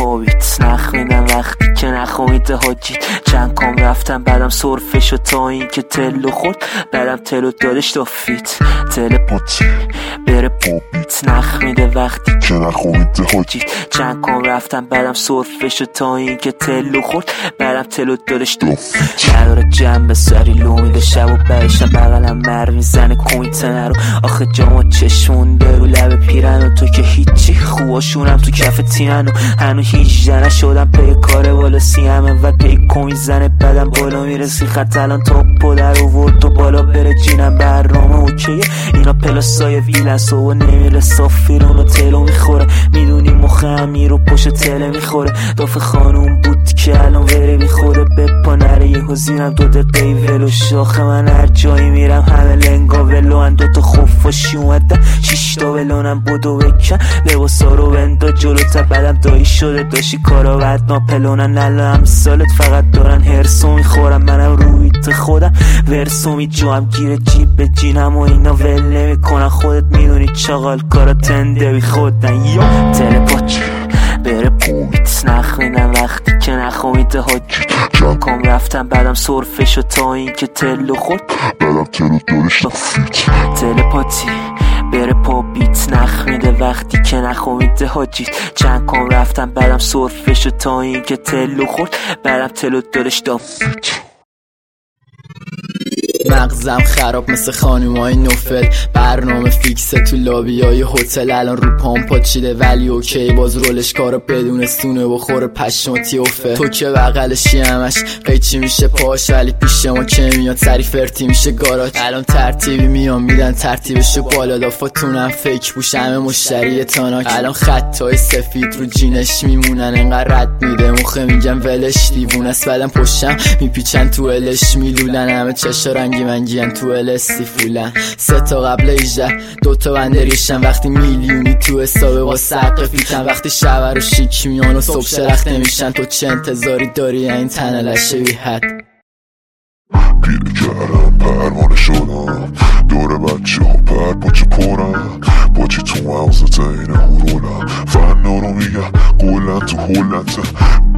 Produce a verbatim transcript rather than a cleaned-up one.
پاویت نخ میدم وقتی که نخویده حاجیت. چند کام رفتم بعدم صرفشو تا این که تلو خورد بعدم تلو دادش دافیت. تل پاچی بره پاویت نخ میده وقتی که نخویده حاجیت. چند کام رفتم بعدم صرفشو تا این که تلو خورد بعدم تلو دادش دافیت. نداره جنب سری لو میده شب و برشم بغلم مر میزنه کویته نرو. آخه جامو چشمونده رو لب پیرن و تو که هیچی خواشونم تو کف تینن و هنو هیجده نشدم پی کار بالا سیمه و پیکو میزنه بدم بالا میرسی خط الان توپو در آورد تو بالا بره جینم برنامه اوکیه. اینا پلاسای ویلنس و نمیره صافیرون و تلو میخوره. میدونی مخ امیر رو پشت تله میخوره. داف خانوم بود که الان وره میخوره به پا نره یه حزینم دو دقیقی ولو شاخه. من هر جایی میرم همه لنگا ولو هن دوتا خوفاشی اومدن شیشتا ولونم بودو بکن لباسا رو بندا جلوتا بعدم دایی شده داشی کارا بد ناپلونن نلا همسالت فقط دارن هرسو میخورم. منم رویت خودم ورسو میجوام گیر جیب به جینم و اینا ول نمیکنن. خودت میدونی چاقال کارا تنده بی خودن یا تلپاچ بره پویت نخ میدم وقتی که نخویده حاجیت. چند کام رفتم بعدم صرفشو تا این که تلو خورد بعدم تلو دارش دافیت. تلپاتی بره پا بیت نخ میده وقتی که نخویده حاجیت. چند کام رفتم بعدم صرفشو تا این که تلو خورد بعدم تلو دارش دافیت. مغزم خراب مثل خانومای نوفل برنامه فیکسه تو لابی های هتل الان رو پام پاچیده ولی اوکی باز رولش کارو بدونستونه و خوره پشماتی افه. تو که بغلشی همش قیچی میشه پاش ولی پیش ما که میاد سری فرتی میشه گاراج. الان ترتیبی میان میدن ترتیبشو بالا دافتونم فیک بوش همه مشتری تاناک. الان خطای سفید رو جینش میمونن انقدر رد میده مخه میگم ولش دیوونست بعدم پشتم میپیچن تو الش میلولن همه چشا رنگی منگیان تو الستی فولن. سه تا قبل ایجده دوتا بنده ریشن وقتی میلیونی تو حسابه با سقه فیتن. وقتی شب رو شیک میان و صبح شرخت نمیشن تو چه انتظاری داری این تنه لشه بی حد. پیره کردم پروانه شدم دور بچه ها پر پاچه پرم پاچه تو مغزت اینه هرولم فنا رو میگم گلن تو هولنته